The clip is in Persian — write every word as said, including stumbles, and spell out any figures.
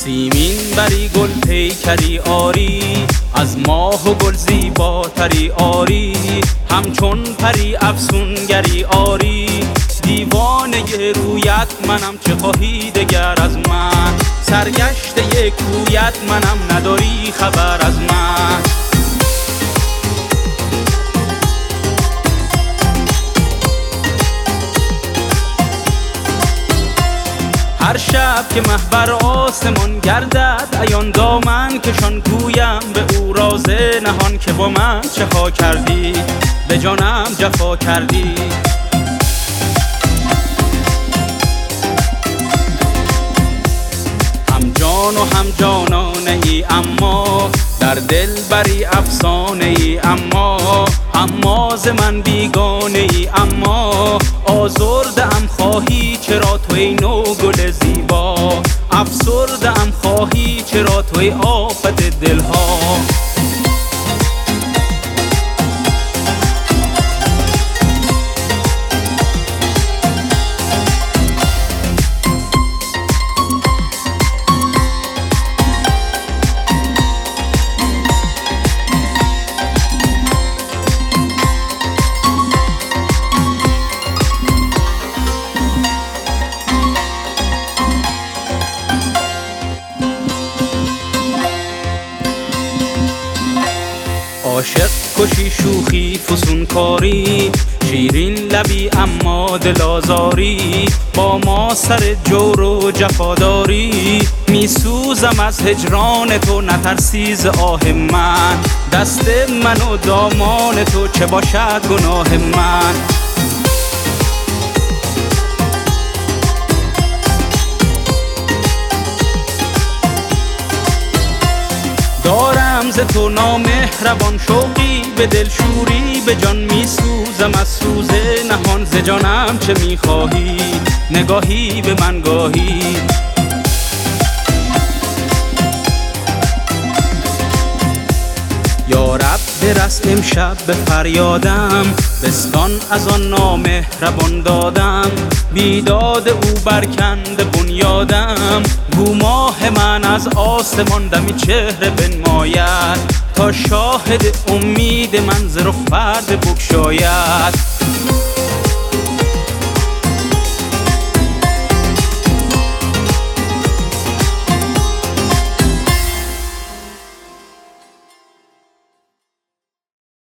سیمین بری گل پیکری آری، از ماه و گل زیباتری آری، همچون پری افسونگری آری. دیوانه رویت منم، چه خواهی دگر از من؟ سرگشته کویت منم، نداری خبر از من. هر شب که مه بر آسمان گردد، عیان دامن کشان گویم به او راز نهان که با من چه ها کردی، به جانم جفا کردی. هم جان و هم جانانه ای، اما در دل بری افسانه ای. اما اما ز من بیگانه ای، اما آزرده ام خواهی چرا توی نو گل زیبا. افسرده ام خواهی چرا توی آفت دلها. عاشق کشی شوخی فسون کاری، شیرین لبی اما دل آزاری. با ما سر جور و جفاداری، می سوزم از هجران تو نترسی ز آه من. دست من و دامان تو چه باشد گناه من؟ دارم ز تو نامهربان شوقی، به دل شوری به جان می سوزم از سوز نهان. ز جانم چه می خواهی؟ نگاهی به من گاهی. یا رب برس امشب به فریادم، بستان از آن نامهربان دادم. بیداد او برکنده بنیادم، گو ماه من از آسمان دمی چهره بنماید. تا شاهد امید من ز رخ پرده بگشاید.